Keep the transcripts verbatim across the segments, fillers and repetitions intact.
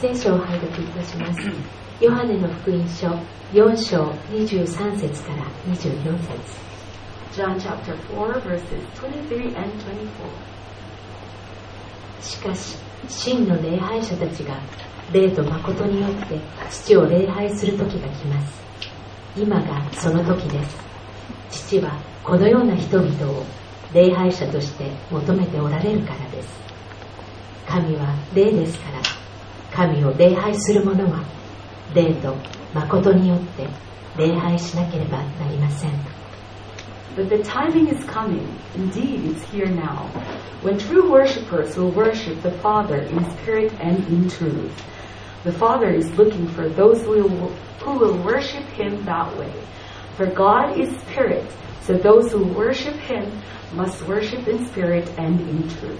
聖書を拝読いたします。ヨハネの福音書よん章にじゅうさん節からにじゅうよん節。 John chapter four verses twenty-three and twenty-four. しかし真の礼拝者たちが霊と誠によって父を礼拝する時が来ます。今がその時です。父はこのような人々を礼拝者として求めておられるからです。神は霊ですから、神を礼拝する者は霊と誠によって礼拝しなければなりません。 But the timing is coming, indeed it's here now, when true worshippers will worship the Father in spirit and in truth. The Father is looking for those who will, who will worship Him that way. For God is spirit, so those who worship Him must worship in spirit and in truth.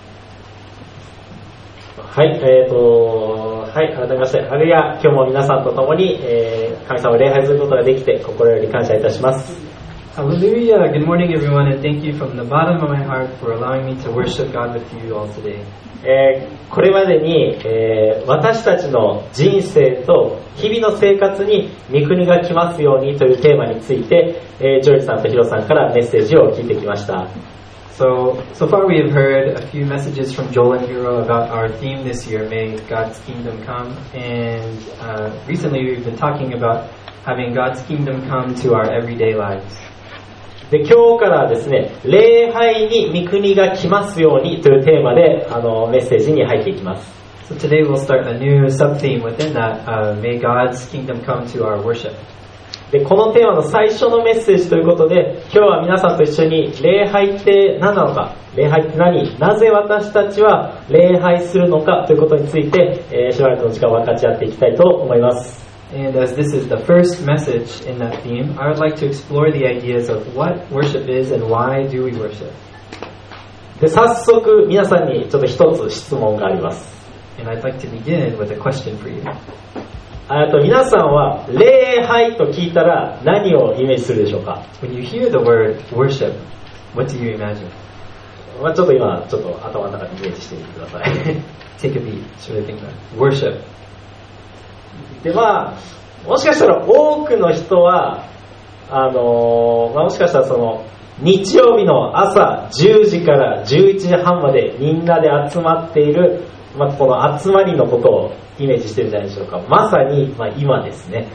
はい、えーと、はい、改めまして、ハレルヤ、今日も皆さんと共に、えー、神様を礼拝することができて心より感謝いたします。 Hallelujah. Good morning, everyone, and thank you from the bottom of my heart for allowing me to worship God with you all today. えー、これまでに、えー、私たちの人生と日々の生活に御国が来ますようにというテーマについて、えー、ジョージさんとヒロさんからメッセージを聞いてきました。 So, so far we have heard a few messages from Joel and Hiro about our theme this year, May God's Kingdom Come, and uh, recently we've been talking about having God's Kingdom come to our everyday lives. で今日からですね、礼拝に御国が来ますようにというテーマであのメッセージに入っていきます。 So today we'll start a new sub-theme within that, uh, May God's Kingdom come to our worship. でこのテーマの最初のメッセージということで、今日は皆さんと一緒に礼拝って何なのか、礼拝って何、なぜ私たちは礼拝するのかということについて、えー、しばらくの時間を分かち合っていきたいと思います。 And as this is the first message in that theme, I would like to explore the ideas of what worship is and why do we worship. で早速皆さんにちょっと一つ質問があります。 And I'd like to begin with a question for you. あと皆さんは礼拝と聞いたら何をイメージするでしょうか？ When you hear the word worship, what do you imagine? まあちょっと今ちょっと頭の中にイメージしてみてください。 Take a beat, really think about it. Worship. でまあもしかしたら多くの人はあの、まあ、もしかしたらその日曜日の朝じゅうじからじゅういちじはんまでみんなで集まっている、まあ、この集まりのことをイメージしてるんじゃないでしょうか。まさに、まあ、今ですね。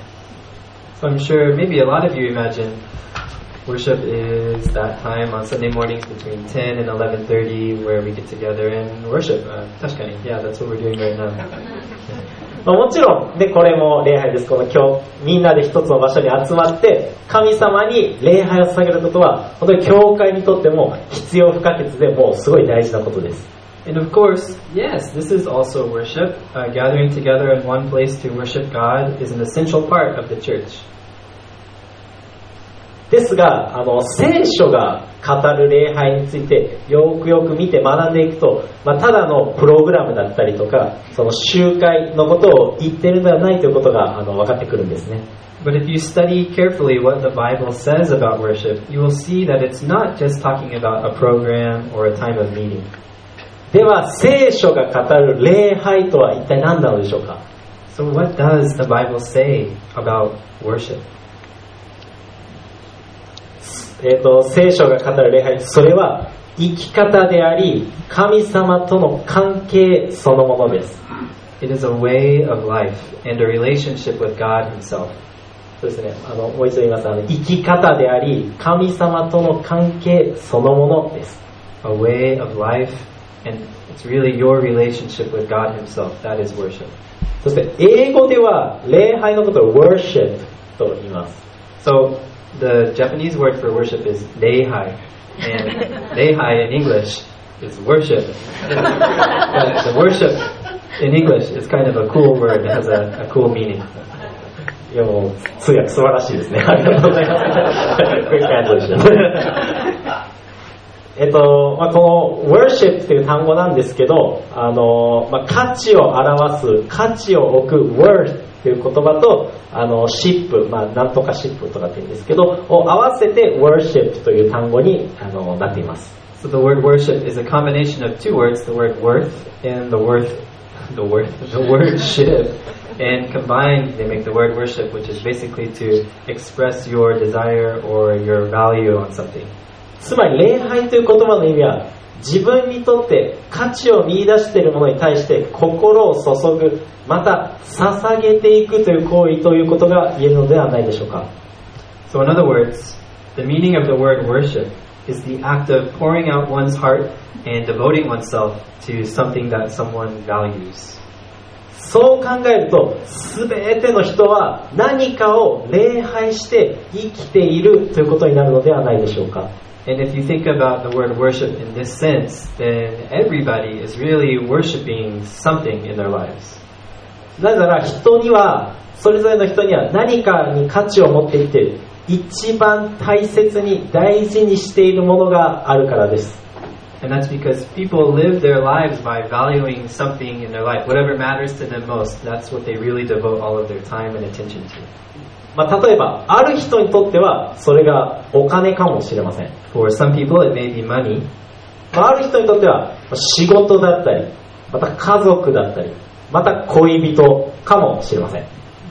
So I'm sure maybe a lot of you imagine worship is that time on Sunday mornings between ten and eleven thirty where we get together and worship. Uh, 確かに Yeah, that's what we're doing right now. まあ、もちろん、ね、これも礼拝です。この今日みんなで一つの場所に集まって神様に礼拝を捧げることは本当に教会にとっても必要不可欠でもうすごい大事なことです。 And of course, yes, this is also worship. Uh, gathering together in one place to worship God is an essential part of the church. ですが、あの聖書が語る礼拝についてよくよく見て学んでいくと、まあ、ただのプログラムだったりとか、その集会のことを言っているのではないということがあの分かってくるんですね。 But if you study carefully what the Bible says about worship, you will see that it's not just talking about a program or a time of meeting. では聖書が語る礼拝とは一体何なのでしょうか？ So what does the Bible say about worship? えーと、聖書が語る礼拝、それは生き方であり神様との関係そのものです。 It is a way of life and a relationship with God Himself. そうですね、あのもう一度言います。あの生き方であり神様との関係そのものです。 A way of life and it's really your relationship with God Himself. That is worship. そして英語では礼拝のことを worship と言います。 So the Japanese word for worship is reihai, and reihai in English is worship. But the worship in English is kind of a cool word. It has a, a cool meaning. いやもう通訳素晴らしいですね。ありがとうございます。Great translation. えっとまあ、この worship という単語なんですけど、あの、まあ、価値を表す、価値を置く worth という言葉と、あの、ship、まあ、なんとか ship とかって言うんですけど、を合わせて worship という単語にあのなっています。 So the word worship is a combination of two words, the word worth and the worth the word the word ship, and combined they make the word worship, which is basically to express your desire or your value on something. つまり礼拝という言葉の意味は、自分にとって価値を見出しているものに対して心を注ぐ、また捧げていくという行為ということが言えるのではないでしょうか。 So in other words, the meaning of the word worship is the act of pouring out one's heart and devoting oneself to something that someone values. そう考えると、すべての人は何かを礼拝して生きているということになるのではないでしょうか。 And if you think about the word worship in this sense, then everybody is really worshiping something in their lives. なぜなら人には、それぞれの人には何かに価値を持っていて、一番大切に大事にしているものがあるからです。 And that's because people live their lives by valuing something in their life. Whatever matters to them most, that's what they really devote all of their time and attention to. まあ、例えば、ある人にとってはそれがお金かもしれません。 For some people, it may be money. まあ、ある人にとっては仕事だったり、また家族だったり、また恋人かもしれません。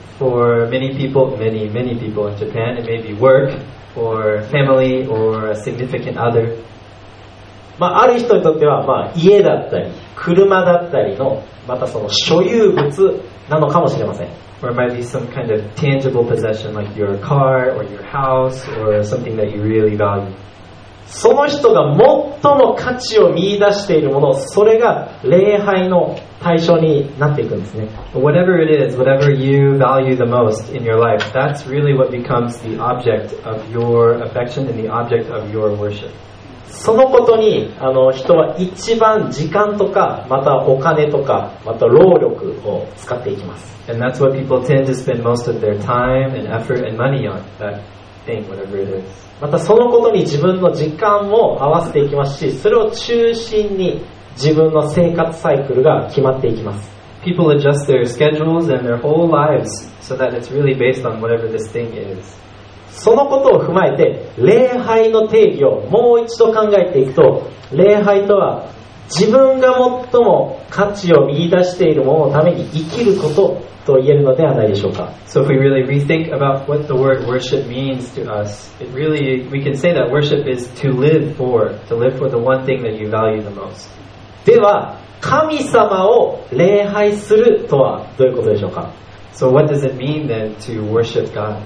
For many people, many, many people in Japan, it may be work or family or a significant other. まあ、ある人にとっては、まあ、家だったり車だったりのまたその所有物なのかもしれません。 Or it might be some kind of tangible possession like your car or your house or something that you really value. その人が最も価値を見出しているもの、それが礼拝の対象になっていくんですね。 But whatever it is, whatever you value the most in your life, that's really what becomes the object of your affection and the object of your worship. そのことにあの人は一番時間とかまたお金とかまた労力を使っていきます。 And that's what people tend to spend most of their time and effort and money on, that thing, whatever it is. またそのことに自分の時間も合わせていきますし、それを中心に自分の生活サイクルが決まっていきます。 People adjust their schedules and their whole lives so that it's really based on whatever this thing is. そのことを踏まえて礼拝の定義をもう一度考えていくと、礼拝とは自分が最も価値を見出しているもののために生きることと言えるのではないでしょうか。 So if we really rethink about what the word worship means to us, it really, we can say that worship is to live for, to live for the one thing that you value the most. では神様を礼拝するとはどういうことでしょうか。 So what does it mean then to worship God?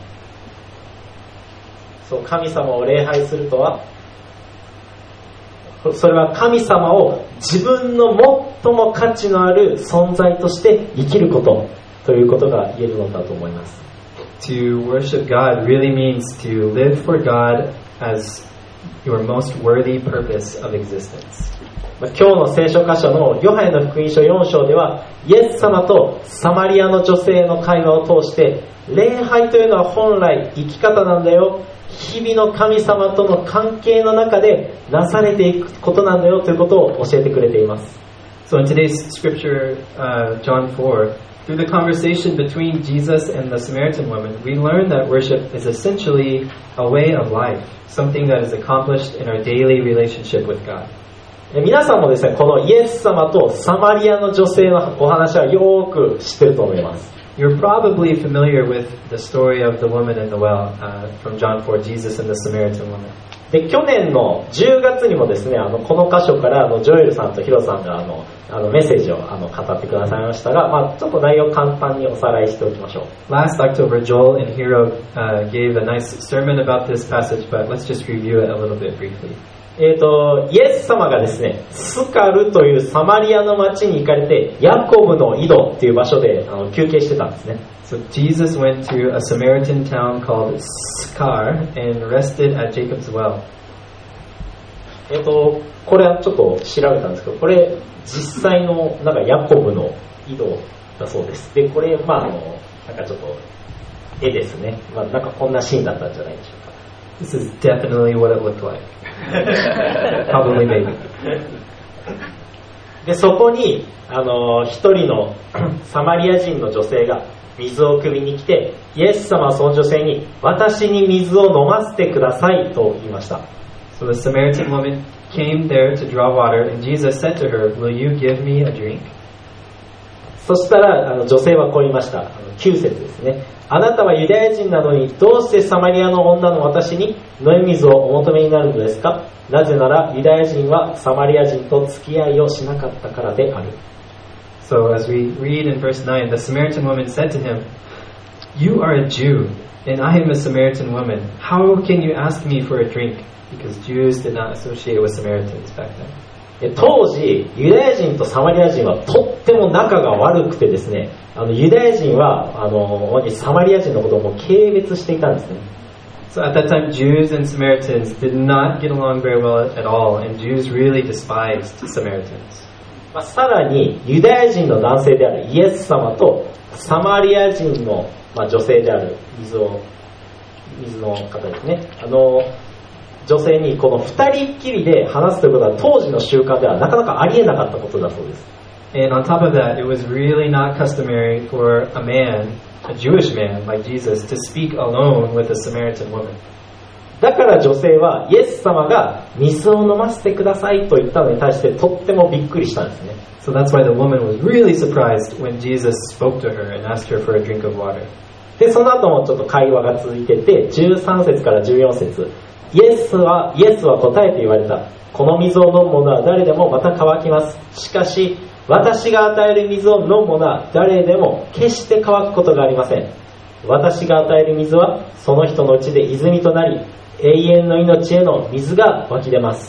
そう、神様を礼拝するとは、それは神様を自分の最も価値のある存在として生きることということが言えるのだと思います。 To worship God really means to live for God as your most worthy purpose of existence. 今日の聖書箇所のヨハネの福音書よん章では、イエス様とサマリアの女性の会話を通して、礼拝というのは本来生き方なんだよ、日々の神様との関係の中でなされていくことなんだよということを教えてくれています。 So in today's scripture, uh, John four, through the conversation between Jesus and the Samaritan woman, we learn that worship is essentially a way of life, something that is accomplished in our daily relationship with God. 皆さんもですね、このイエス様とサマリアの女性のお話はよく知ってると思います。 You're probably familiar with the story of the woman in the well uh, from John four, Jesus and the Samaritan woman. で去年のじゅうがつにもですね、あのこの箇所からあのジョエルさんとヒロさんがあのあのメッセージをあの語ってくださいましたが、まあ、ちょっと内容を簡単におさらいしておきましょう。 Last October, Joel and Hiro uh, gave a nice sermon about this passage, but let's just review it a little bit briefly. えーと、イエス様がですね、スカルというサマリアの町に行かれて、ヤコブの井戸という場所であの休憩してたんですね。 So Jesus went to a Samaritan town called Sychar and rested at Jacob's well. えーと、これはちょっと調べたんですけど、これ実際のなんかヤコブの井戸だそうです。で、これまああのなんかちょっと絵ですね。まあなんかこんなシーンだったんじゃないでしょうか。 This is definitely what it looked like. Probably maybe. でそこにあの一人のサマリア人の女性が水を汲みに来て、イエス様はその女性に私に水を飲ませてくださいと言いました。 So the Samaritan woman came there to draw water, and Jesus said to her, "Will you give me a drink?" そしたらあの女性はこう言いました。あのきゅう節ですね。あなたはユダヤ人なのにどうしてサマリアの女の私に飲み水をお求めになるのですか？なぜならユダヤ人はサマリア人と付き合いをしなかったからである。 So as we read in verse nine, the Samaritan woman said to him, "You are a Jew, and I am a Samaritan woman. How can you ask me for a drink?" Because Jews did not associate with Samaritans back then. 当時ユダヤ人とサマリア人はとっても仲が悪くてですね、あのユダヤ人はあのサマリア人のことをもう軽蔑していたんですね。 So at that time, Jews and Samaritans did not get along very well at all, and Jews really despised Samaritans. まあ、さらにユダヤ人の男性であるイエス様とサマリア人の、まあ、女性である水を水の方ですね。あの女性にこの二人っきりで話すということは当時の習慣ではなかなかありえなかったことだそうです。 And on top of that, it was really not customary for a man, a Jewish man like Jesus, to speak alone with a Samaritan woman. だから女性はイエス様が水を飲ませてくださいと言ったのに対してとってもびっくりしたんですね。 So that's why the woman was really surprised when Jesus spoke to her and asked her for a drink of water. で、その後もちょっと会話が続いてて、じゅうさん節からじゅうよん節、イエスは、イエスは答えて言われた。この水を飲む者は誰でもまた乾きます。しかし、私が与える水を飲む者は誰でも決して乾くことがありません。私が与える水はその人のうちで泉となり、永遠の命への水が湧き出ます。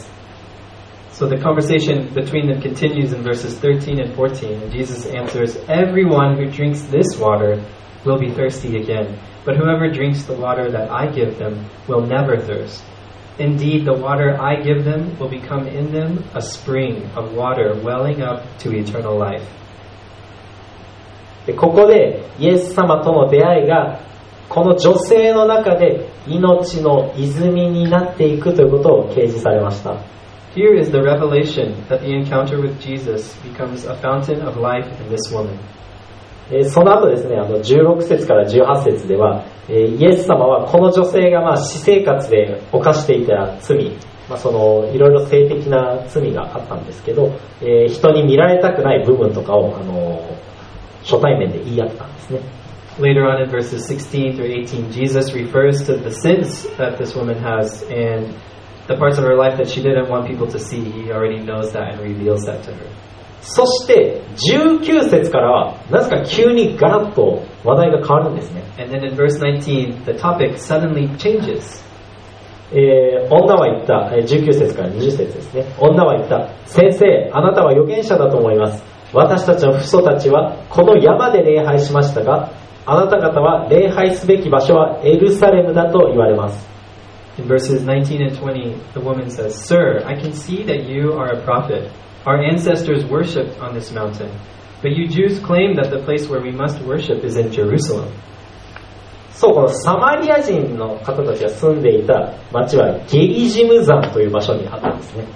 So the conversation between them continues in verses thirteen and fourteen. And Jesus answers, "Everyone who drinks this water will be thirsty again. But whoever drinks the water that I give them will never thirst. Indeed, the water I give them will become in them a spring of water welling up to eternal life." で、ここでイエス様との出会いがこの女性の中で命の泉になっていくということを掲示されました。 Here is the revelation that the encounter with Jesus becomes a fountain of life in this woman. その後ですね、あのじゅうろく節からじゅうはち節では、イエス様はこの女性がまあ私生活で犯していた罪、まあ、そのいろいろ性的な罪があったんですけど、えー、人に見られたくない部分とかをあの初対面で言い合ったんですね。 Later on in verses sixteen through eighteen, Jesus refers to the sins that this woman has and the parts of her life that she didn't want people to see. He already knows that and reveals that to her. そしてじゅうきゅう節からはなぜか急にガラッと話題が変わるんですね。 And then in verse nineteen, the topic suddenly changes. えー、女は言った、じゅうきゅう節からにじゅう節ですね。女は言った。先生、あなたは預言者だと思います。私たちの父祖たちはこの山で礼拝しましたが、あなた方は礼拝すべき場所はエルサレムだと言われます。 In verses nineteen and twenty, the woman says, "Sir, I can see that you are a prophet. Our ancestors worshipped on this mountain, but you Jews claim that the place where we must worship is in Jerusalem." そう、このサマリア人の方たちが住んでいた町はゲリジム山という場所にあったんですね。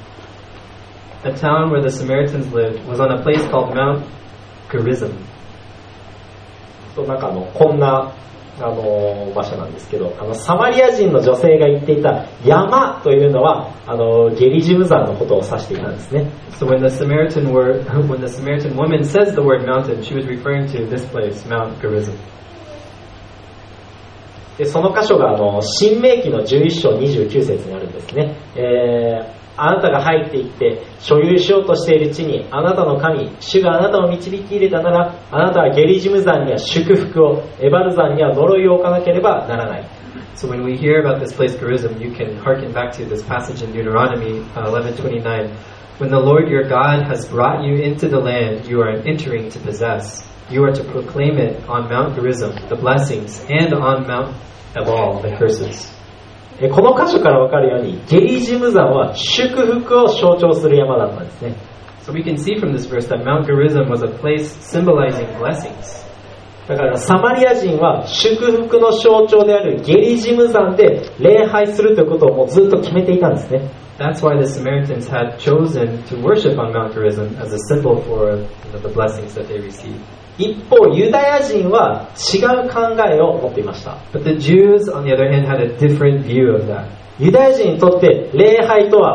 The town where the Samaritans lived was on a place called Mount Gerizim. そう、なんかあのこんなあの場所なんですけど、あのサマリア人の女性が言っていた山というのはあのゲリジム山のことを指していたんですね。 So when the Samaritan word, when the Samaritan woman says the word mountain, she was referring to this place, Mount Gerizim. で、その箇所があの新明記のじゅういっ章にじゅうきゅう節にあるんですね。えーあなたが入っていって所有しようとしている地にあなたの神主があなたを導き入れたなら、あなたはゲリジム山には祝福を、エバル山には呪いを置かなければならない。 So when we hear about this place Gerizim, you can hearken back to this passage in Deuteronomy eleven twenty-nine. When the Lord your God has brought you into the land you are entering to possess, you are to proclaim it on Mount Gerizim, the blessings, and on Mount Ebal, the curses. この箇所から分かるようにゲリジム山は祝福を象徴する山だったんですね。 So we can see from this verse that Mount Gerizim was a place symbolizing blessings. だからサマリア人は祝福の象徴であるゲリジム山で礼拝するということをもうずっと決めていたんですね。 That's why the Samaritans had chosen to worship on Mount Gerizim as a symbol for the blessings that they received. 一方ユダヤ人は違う考えを持っていました。 But the Jews, on the other hand, had a different view of that. ユダヤ人にとって礼拝とは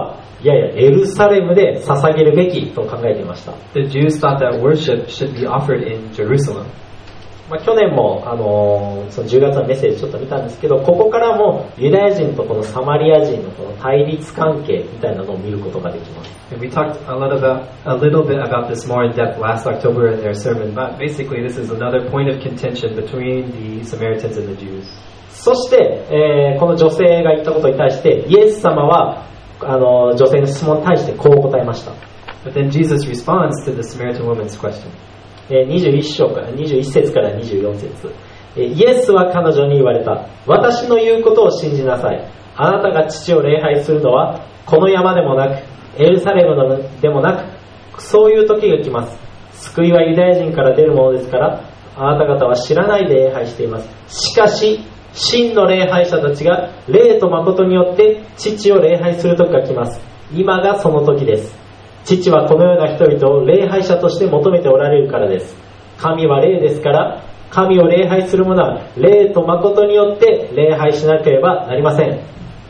いやいやエルサレムで捧げるべきと考えていました。 The Jews thought that worship should be offered in Jerusalem. まあ、去年も、あのー、そのじゅうがつのメッセージちょっと見たんですけど、ここからもユダヤ人とこのサマリア人のこの対立関係みたいなのを見ることができます。 And we talked a little about a little bit about this more in depth last October in their sermon, but basically this is another point of contention between the Samaritans and the Jews. そして、えー、この女性が言ったことに対してイエス様はあの女性の質問に対してこう答えました。 But then Jesus responds to the Samaritan woman's question. にじゅういっ章からにじゅういっ節からにじゅうよん節、イエスは彼女に言われた。私の言うことを信じなさい。あなたが父を礼拝するのはこの山でもなくエルサレムでもなく、そういう時が来ます。救いはユダヤ人から出るものですから、あなた方は知らないで礼拝しています。しかし真の礼拝者たちが霊と誠によって父を礼拝する時が来ます。今がその時です。父はこのような人々を礼拝者として求めておられるからです。神は霊ですから、神を礼拝する者は霊と誠によって礼拝しなければなりません。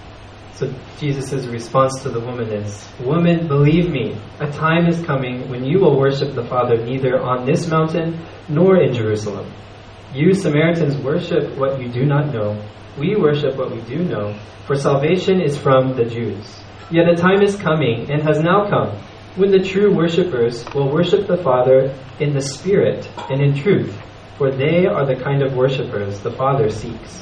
So Jesus' response to the woman is, Woman, believe me, a time is coming when you will worship the Father neither on this mountain nor in Jerusalem. You Samaritans worship what you do not know. We worship what we do know, for salvation is from the Jews. Yet a time is coming, and has now come, when the true worshippers will worship the Father in the Spirit and in truth, for they are the kind of worshippers the Father seeks.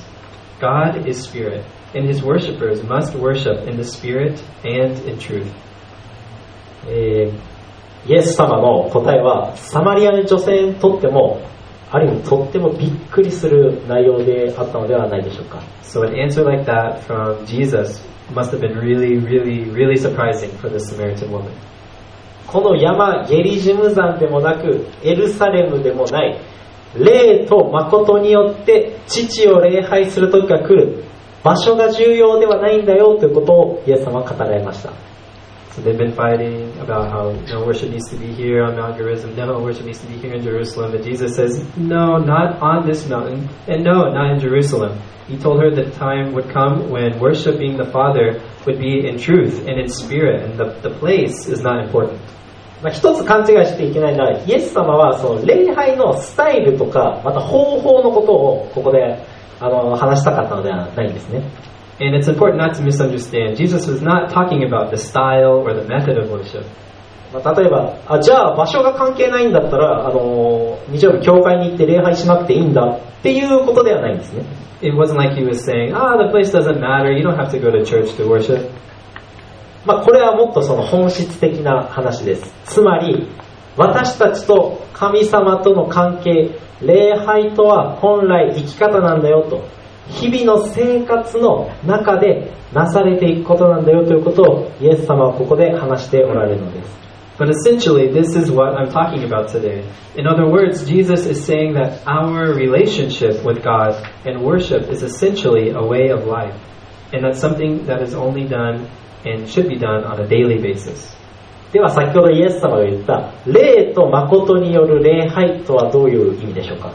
God is Spirit, and His worshippers must worship in the Spirit and in truth. えー、イエス様の答えはサマリアの女性にとってもある意味とってもびっくりする内容であったのではないでしょうか。 So an answer like that from Jesus must have been really, really, really surprising for the Samaritan woman. この山ゲリジム山でもなくエルサレムでもない、霊と誠によって父を礼拝する時が来る、場所が重要ではないんだよということをイエス様は語られました。 So they've been fighting about how no worship needs to be here on Mount Gerizim, no worship needs to be here in Jerusalem. But Jesus says, no, not on this mountain, and no, not in Jerusalem. He told her the time would come when worshiping the Father would be in truth and in spirit, and the, the place is not important. まあ、一つ勘違いしていけないのは、イエス様はその礼拝のスタイルとかまた方法のことをここであの話したかったのではないんですね。 And it's important not to misunderstand. Jesus was not talking about the style or the method of worship. まあ、例えばあ、じゃあ場所が関係ないんだったらあの日曜日教会に行って礼拝しなくていいんだっていうことではないんですね。 It wasn't like he was saying, ah, the place doesn't matter, you don't have to go to church to worship. まあ、これはもっとその本質的な話です。つまり私たちと神様との関係、礼拝とは本来生き方なんだよと、日々の生活の中でなされていくことなんだよということをイエス様はここで話しておられるのです。 But essentially, this is what I'm talking about today. In other words, Jesus is saying that our relationship with God and worship is essentially a way of life. And that's something that is only done and should be done on a daily basis. では先ほどイエス様が言った霊と誠による礼拝とはどういう意味でしょうか。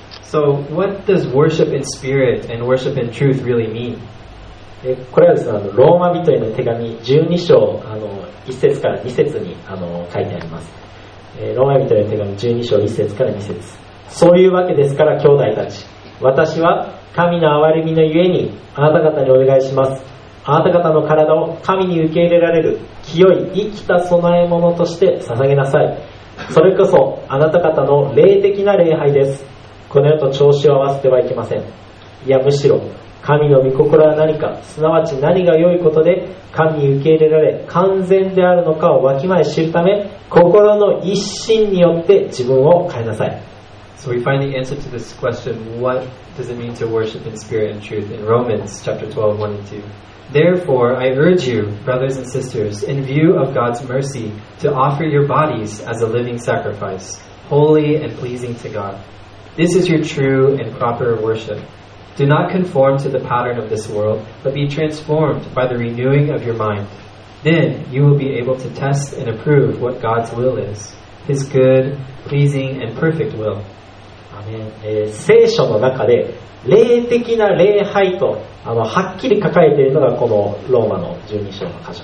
So what does worship in spirit and worship in truth really mean? これはですね、あのローマ人への手紙じゅうに章あのいっ節からに節にあの書いてあります。ローマ人への手紙じゅうに章いっ節からに節。そういうわけですから兄弟たち、私は神の憐れみのゆえにあなた方にお願いします。あなた方の体を神に受け入れられる清い生きた供え物として捧げなさい。それこそあなた方の霊的な礼拝です。この世と調子を合わせてはいけません。いやむしろ神の御心は何か、すなわち何が良いことで神に受け入れられ完全であるのかをわきまえ知るため、心の一心によって自分を変えなさい。 So we find the answer to this question, what does it mean to worship in spirit and truth, in Romans chapter twelve, one and two. Therefore, I urge you, brothers and sisters, in view of God's mercy, to offer your bodies as a living sacrifice, holy and pleasing to God. This is your true and proper worship. Do not conform to the pattern of this world, but be transformed by the renewing of your mind. Then you will be able to test and approve what God's will is, His good, pleasing, and perfect will. アメン。えー、聖書の中で霊的な礼拝とあのはっきり書かれているのがこのローマのじゅうに章の箇所です。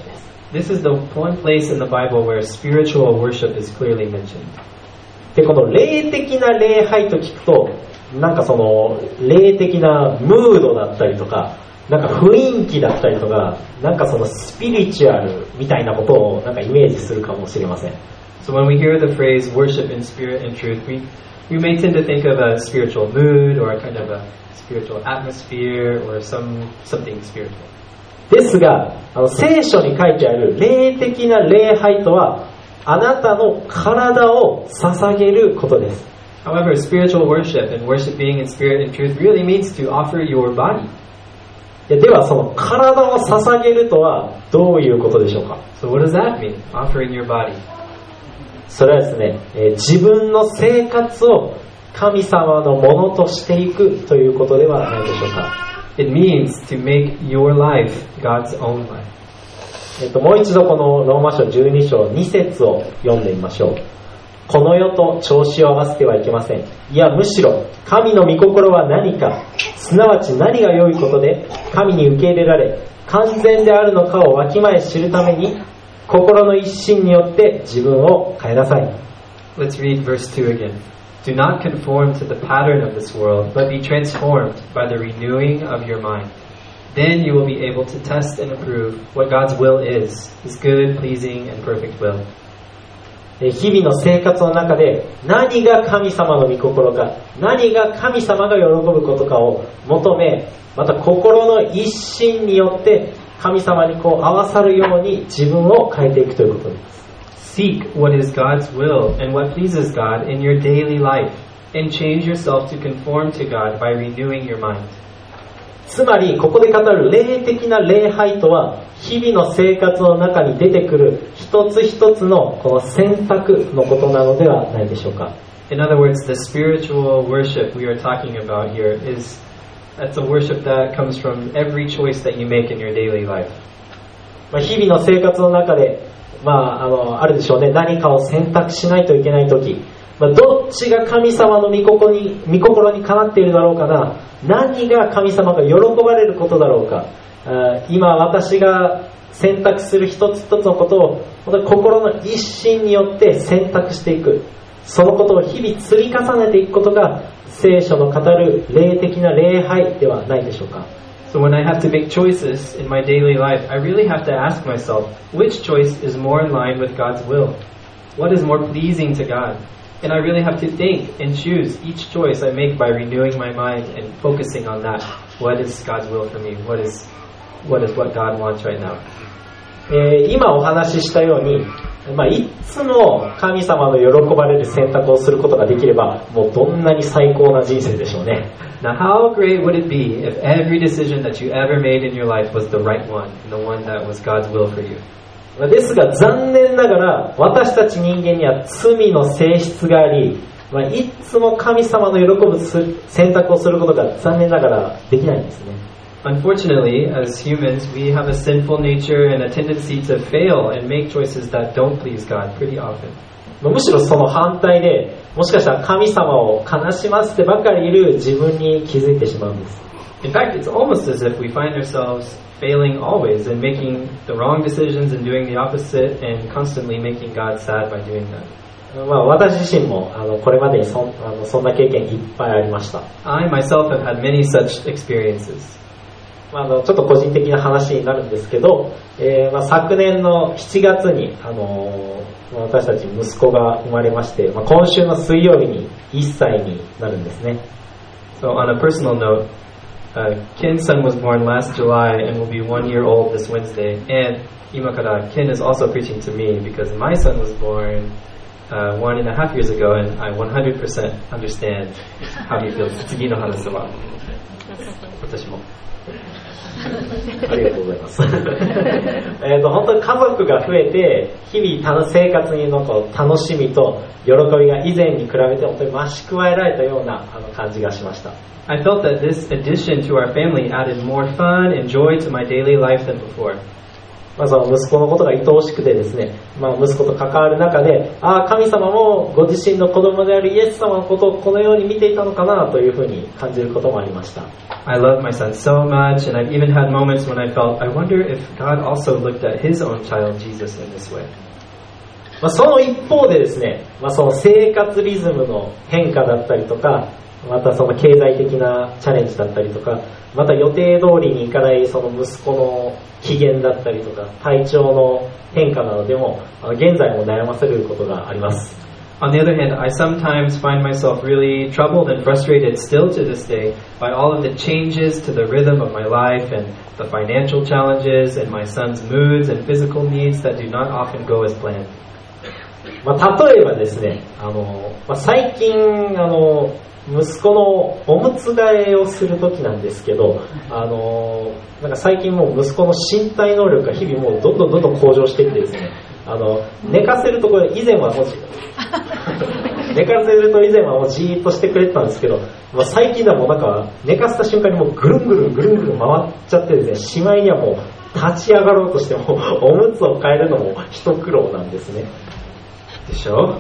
This is the one place in the Bible where spiritual worship is clearly mentioned. で、この霊的な礼拝と聞くと、なんかその霊的なムードだったりとか、なんか雰囲気だったりとか、なんかそのスピリチュアルみたいなことをなんかイメージするかもしれません。 So when we hear the phrase worship in spirit and truth, we, we may tend to think of a spiritual mood or a kind of a spiritual atmosphere or some, something spiritual. ですが、あの聖書に書いてある霊的な礼拝とは、あなたの体を捧げることです。 However, spiritual worship and worshiping in spirit and truth really means to offer your body. では、その体を捧げるとはどういうことでしょうか？ So what does that mean? Offering your body. それはですね、えー、自分の生活を神様のものとしていくということではないでしょうか。 It means to make your life God's own life. えっと、もう一度このローマ書じゅうに章に節を読んでみましょう。この世と調子を合わせてはいけません。いや、むしろ神の御心は何か、すなわち何が良いことで神に受け入れられ完全であるのかをわきまえ知るために、心の一心によって自分を変えなさい。 Let's read verse two again. Do not conform to the pattern of this world, but be transformed by the renewing of your mind. Then you will be able to test and approve what God's will is, His good, pleasing, and perfect will. 日々の生活の中で何が神様の御心か、何が神様が喜ぶことかを求め、また心の一心によって神様にこう合わさるように自分を変えていくということです。 Seek what is God's will and what pleases God in your daily life, and change yourself to conform to God by renewing your mind. つまりここで語る霊的な礼拝とは、日々の生活の中に出てくる一つ一つのこの選択のことなのではないでしょうか。 In other words, the spiritual worship we are talking about here is that's a worship that comes from every choice that you make in your daily life. 日々の生活の中で、まあ、あの、あるでしょうね。何かを選択しないといけないとき、まあ、どっちが神様の御心に、御心にかなっているだろうかな。何が神様が喜ばれることだろうか。今私が選択する一つ一つのことを本当に心の一心によって選択していく。そのことを日々積み重ねていくことが聖書の語る霊的な礼拝ではないでしょうか。 So when I have to make choices in my daily life, I really have to ask myself, which choice is more in line with God's will? What is more pleasing to God? And I really have to think and choose each choice I make by renewing my mind and focusing on that. What is God's will for me? What is, what is what God wants right now? えー、今お話ししたように、まあ、いつも神様の喜ばれる選択をすることができれば、もうどんなに最高な人生でしょうね。 Now, how great would it be if every decision that you ever made in your life was the right one, and the one that was God's will for you? ですが残念ながら私たち人間には罪の性質があり、まあ、いつも神様の喜ぶ選択をすることが残念ながらできないんですね。 Unfortunately, as humans, we have a sinful nature and a tendency to fail and make choices that don't please God pretty often. むしろその反対で、もしかしたら神様を悲しませてばかりいる自分に気づいてしまうんです。 In fact, it's almost as if we find ourselves failing always and making the wrong decisions and doing the opposite and constantly making God sad by doing that. まあ、私自身もあのこれまでに そ, あのそんな経験いっぱいありました。 I myself have had many such experiences. まあ、あのちょっと個人的な話になるんですけど、えーまあ、昨年のしちがつに、あのー、私たち息子が生まれまして、まあ、今週の水曜日にいっさいになるんですね。 So on a personal note, uh, Ken's son was born last July and will be one year old this Wednesday. And imakara, Ken is also preaching to me because my son was born uh, one and a half years ago, and I one hundred percent understand how he feels. 次の話は私も。 ありがとうございます。えっと本当に家族が増えて日々生活にのこう楽しみと喜びが以前に比べて本当に増し加えられたようなあの感じがしました。 I felt that this addition to our family added more fun and joy to my daily life than before. まあ、その息子のことが愛おしくてですね、まあ、息子と関わる中で、ああ神様もご自身の子供であるイエス様のことをこのように見ていたのかなというふうに感じることもありました。 I love my son so much, and I've even had moments when I felt, I wonder if God also looked at his own child Jesus in this way. まあ、その一方でですね、まあ、その生活リズムの変化だったりとか、またその経済的なチャレンジだったりとか、また予定通りにいかないその息子の機嫌だったりとか、体調の変化などでも現在も悩ませることがあります。 On the other hand, I sometimes find myself really troubled and frustrated still to this day by all of the changes to the rhythm of my life and the financial challenges and my son's moods and physical needs that do not often go as planned. まあ、例えばですね、あの、まあ、最近あの息子のおむつ替えをするときなんですけど、あのなんか最近もう息子の身体能力が日々もうどんどんどんどん向上していってですね、あの寝かせるところ以前はもう寝かせると以前はもうじーっとしてくれてたんですけど、まあ、最近ではもうなんか寝かせた瞬間にもうぐるんぐるんぐるんぐるん回っちゃってですね、しまいにはもう立ち上がろうとしてもおむつを替えるのも一苦労なんですね。 でしょ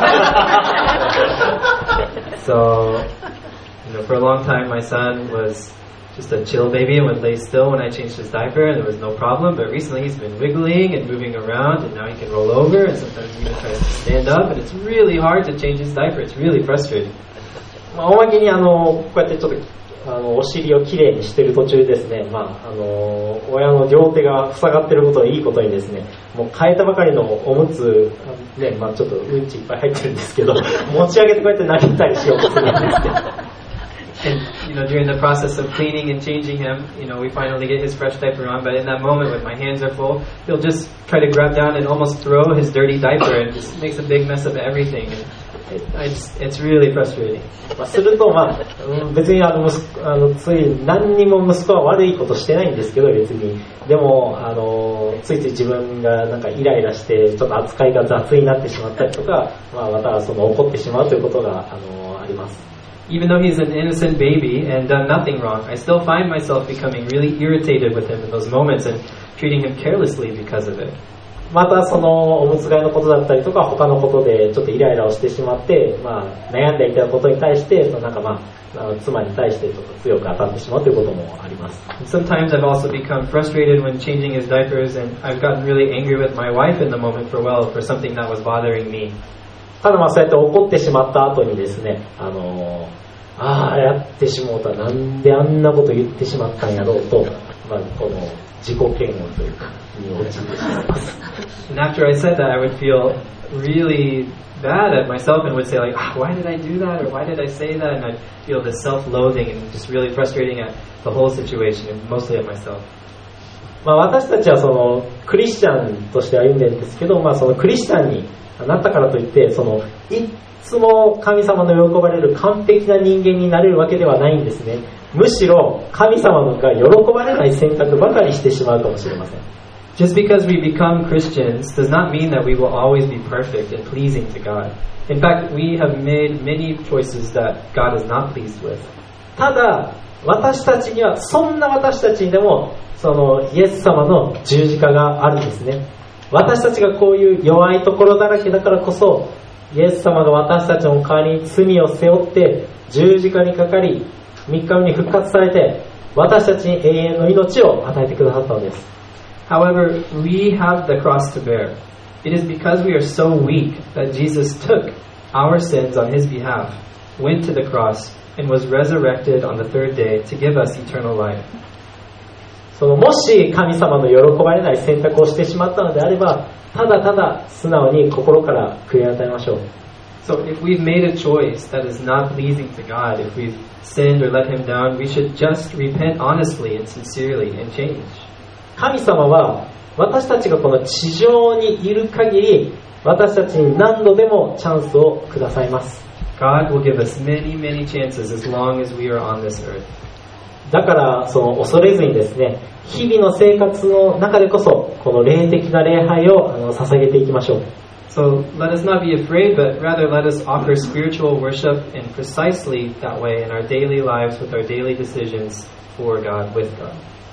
So, you know, for a long time my son was just a chill baby and would lay still when I changed his diaper and there was no problem, but recently he's been wiggling and moving around and now he can roll over and sometimes he even tries to stand up and it's really hard to change his diaper. It's really frustrating. まあ、おまけにあのこうやってちょっとあのお尻をきれいにしている途中ですね、まあ、あの親の両手が塞がっていることをいいことにですね、もう変えたばかりのおむつ、ね、まあ、ちょっとうんちいっぱい入ってるんですけど持ち上げてこうやって投げたりしようとするんですけど And, you know, during the process of cleaning and changing him, you know, we finally get his fresh diaper on, but in that moment when my hands are full, he'll just try to grab down and almost throw his dirty diaper and just makes a big mess of everything. And it, I just, it's really frustrating. まあ、すると、まあ、別にあの息子あのつい何にも息子は悪いことしてないんですけど、別にでもあのついつい自分がなんかイライラしてちょっと扱いが雑になってしまったりとか、まあ、またその怒ってしまうということがあのあります。 Even though he's an innocent baby and done nothing wrong, I still find myself becoming really irritated with him in those moments and treating him carelessly because of it. またそのおむつ替えのことだったりとか他のことでちょっとイライラをしてしまって、まあ、悩んでいたことに対してそのなんか、まあ、あの妻に対してちょっと強く当たってしまうということもあります。 Sometimes I've also become frustrated when changing his diapers and I've gotten really angry with my wife in the moment for well for something that was bothering me. ただまあそうやって怒ってしまった後にですね、あのああやってしもうた、なんであんなこと言ってしまったんやろうと、まあ、この自己嫌悪というかに陥ってしまいます。 And after I said that, I would feel really bad at myself and would say like, ah, why did I do that or why did I say that? And I'd feel this self-loathing and just really frustrating at the whole situation and mostly at myself. まあ私たちはそのクリスチャンとして歩んでるんですけど、まあそのクリスチャンになったからといってそのいつも神様の喜ばれる完璧な人間になれるわけではないんですね。むしろ神様が喜ばれない選択ばかりしてしまうかもしれません。 Just because we become Christians does not mean that we will always be perfect and pleasing to God. In fact, we have made many choices that God is not pleased with. ただ私たちにはそんな私たちにでもそのイエス様の十字架があるんですね。私たちがこういう弱いところだらけだからこそイエス様が私たちの代わりに罪を背負って十字架にかかりみっかめに復活されて私たちに永遠の命を与えてくださったのです。 However, we have the cross to bear. It is because we are so weak that Jesus took our sins on his behalf, went to the cross, and was resurrected on the third day to give us eternal life. そのもし神様の喜ばれない選択をしてしまったのであればただただ素直に心から悔い改めましょう。 So if we've made a choice that is not pleasing to God, if we've sinned or let him down, we should just repent honestly and sincerely and change. 神様は私たちがこの地上にいる限り私たちに何度でもチャンスをくださいます。 God will give us many, many chances as long as we are on this earth. だからその恐れずにですね、日々の生活の中でこそこの霊的な礼拝をあの捧げていきましょう。 So let us not be afraid, but rather let us offer spiritual worship in precisely that way in our daily lives with our daily decisions for God, with God.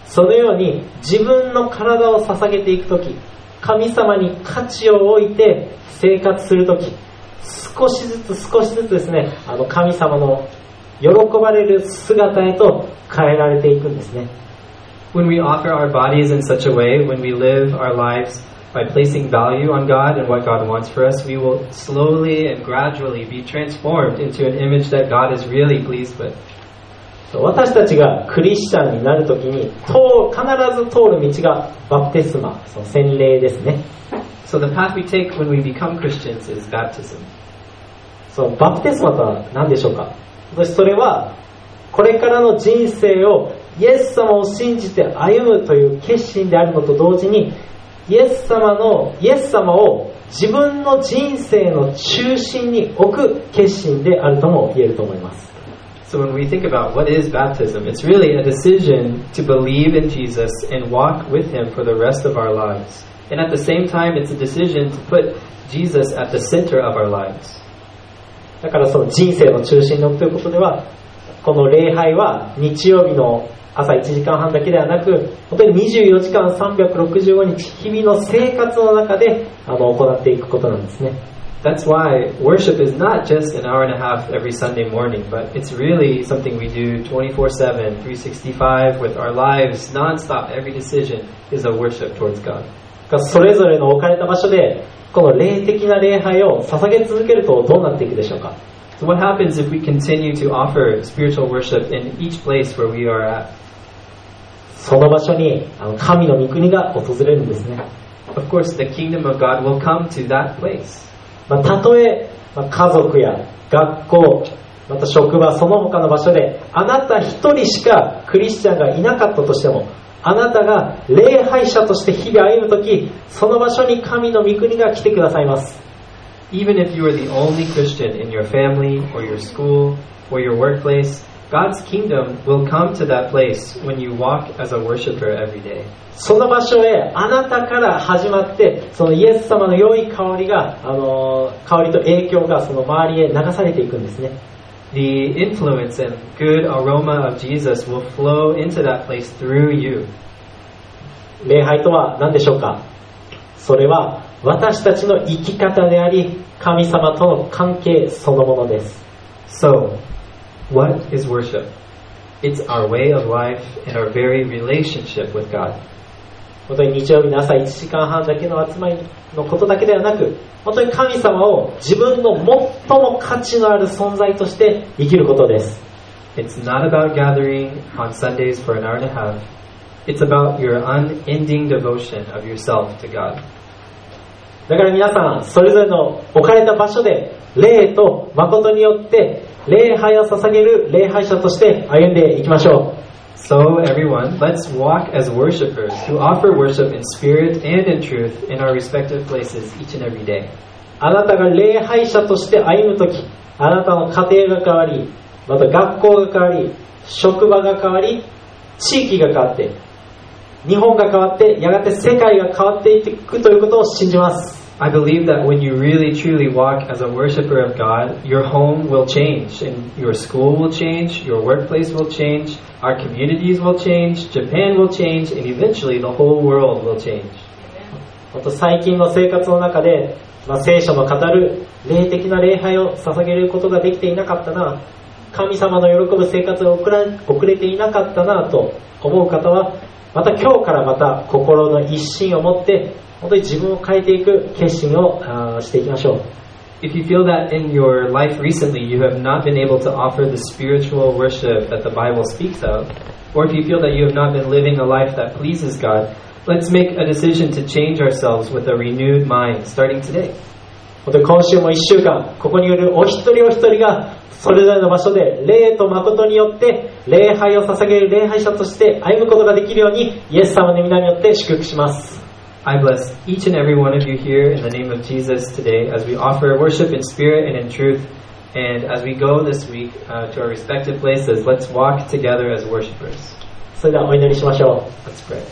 そのように自分の体を捧げていくとき、神様に価値を置いて生活するとき、少しずつ少しずつですね、あの神様の喜ばれる姿へと変えられていくんですね。 When we offer our bodies in such a way, when we live our lives by placing value on God and what God wants for us, we will slowly and gradually be transformed into an image that God is really pleased with. 私たちがクリスチャンになるときに必ず通る道がバプテスマ、その洗礼ですね。 So the path we take when we become Christians is baptism. そのバプテスマとは何でしょうか。それはこれからの人生をイエス様を信じて歩むという決心であるのと同時に、イエス様のイエス様を自分の人生の中心に置く決心であるとも言えると思います。 So when we think about what is baptism, it's really a decision to believe in Jesus and walk with Him for the rest of our lives. And at the same time, it's a decision to put Jesus at the center of our lives. だからその人生の中心に置くということでは、この礼拝は日曜日の朝いちじかんはんだけではなく、本当ににじゅうよじかんさんびゃくろくじゅうごにち日々の生活の中であの行っていくことなんですね。 That's why worship is not just an hour and a half every Sunday morning, but it's really something we do twenty-four seven, three sixty-five with our lives, non-stop. Every decision is a worship towards God. それぞれの置かれた場所でこの霊的な礼拝を捧げ続けるとどうなっていくでしょうか。 So what happens if we continue to offer spiritual worship in each place where we are at? その場所にあの神の御国が訪れるんですね。 Of course, the kingdom of God will come to that place. まあ、たとえ、まあ、家族や学校、また職場、その他の場所であなた一人しかクリスチャンがいなかったとしても、あなたが礼拝者として日々歩むとき、その場所に神の御国が来てくださいます。 Even if you are the only Christian in your family or your school or your workplace, God's kingdom will come to that place when you walk as a worshiper every day. その場所へあなたから始まって、そのイエス様の良い香りが、あの香りと影響がその周りへ流されていくんですね。 The influence and good aroma of Jesus will flow into that place through you. 礼拝とは何でしょうか。それは私たちの生き方であり、神様との関係そのものです。 So, what is worship? It's our way of life and our very relationship with God. 本当に日曜日の朝いちじかんはんだけの集まりのことだけではなく、本当に神様を自分の最も価値のある存在として生きることです。 It's not about gathering on Sundays for an hour and a half. It's about your unending devotion of yourself to God. だから皆さん、それぞれの置かれた場所で霊と誠によって礼拝を捧げる礼拝者として歩んでいきましょう。 So everyone, let's walk as worshipers who offer worship in spirit and in truth in our respective places each and every day. あなたが礼拝者として歩むとき、あなたの家庭が変わり、また学校が変わり、職場が変わり、地域が変わって、日本が変わって、やがて世界が変わっていくということを信じます。 I believe that when you really truly walk as a worshiper of God, your home will change, and your school will change, your workplace will change, our communities will change, Japan will change, and eventually the whole world will change. 本当最近の生活の中で、まあ、聖書の語る霊的な礼拝を捧げることができていなかったな、神様の喜ぶ生活を送ら送れていなかったなと思う方は、また今日からまた心の一心を持って本当に自分を変えていく決心をしていきましょう。 If you feel that in your life recently you have not been able to offer the spiritual worship that the Bible speaks of, or if you feel that you have not been living a life that pleases God, let's make a decision to change ourselves with a renewed mind starting today. 本当に今週もいっしゅうかん、ここにいるお一人お一人がそれぞれの場所で霊と誠によって礼拝を捧げる礼拝者として歩むことができるように、イエス様の皆によって祝福します。 I bless each and every one of you here in the name of Jesus today as we offer worship in spirit and in truth. And as we go this week uh, to our respective places, let's walk together as worshipers. それではお祈りしましょう。 Let's pray.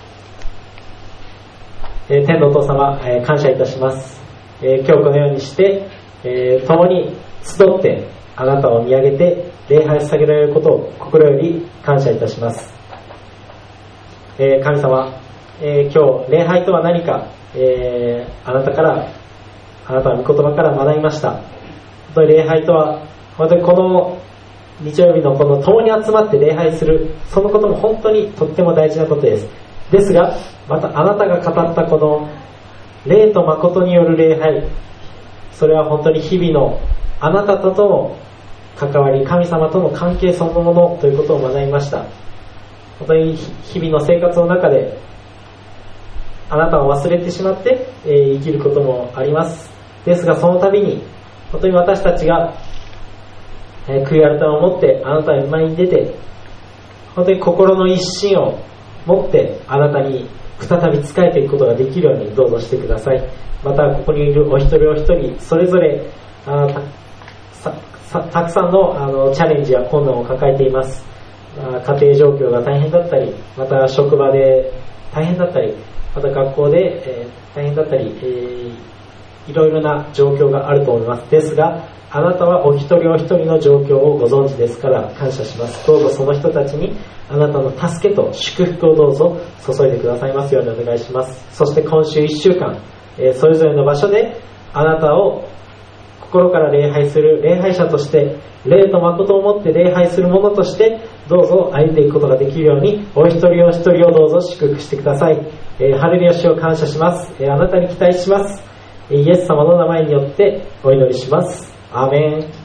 えー、天のお父様、えー、感謝いたします。えー、今日このようにして、えー、共に集ってあなたを見上げて礼拝を捧げられることを心より感謝いたします。 えー、神様、えー、今日礼拝とは何か、えー、あなたからあなたの御言葉から学びました。本当に礼拝とは本当にこの日曜日のこの共に集まって礼拝する、そのことも本当にとっても大事なことです。ですがまたあなたが語ったこの霊と誠による礼拝、それは本当に日々のあなたとの関わり、神様との関係そのものということを学びました。本当に日々の生活の中であなたを忘れてしまって、えー、生きることもあります。ですがその度に本当に私たちが、えー、悔い改めを持ってあなたの前に出て、本当に心の一心を持ってあなたに再び仕えていくことができるようにどうぞしてください。またここにいるお一人お一人それぞれあたさたくさん の, あのチャレンジや困難を抱えています。家庭状況が大変だったり、また職場で大変だったり、また学校で、えー、大変だったり、えー、いろいろな状況があると思います。ですがあなたはお一人お一人の状況をご存知ですから感謝します。どうぞその人たちにあなたの助けと祝福をどうぞ注いでくださいますようにお願いします。そして今週いっしゅうかん、えー、それぞれの場所であなたを心から礼拝する礼拝者として、霊と誠を持って礼拝する者としてどうぞ歩んでいくことができるように、お一人お一人をどうぞ祝福してください。えー、ハレルヤ主を感謝します。えー、あなたに期待します。イエス様の名前によってお祈りします。アーメン。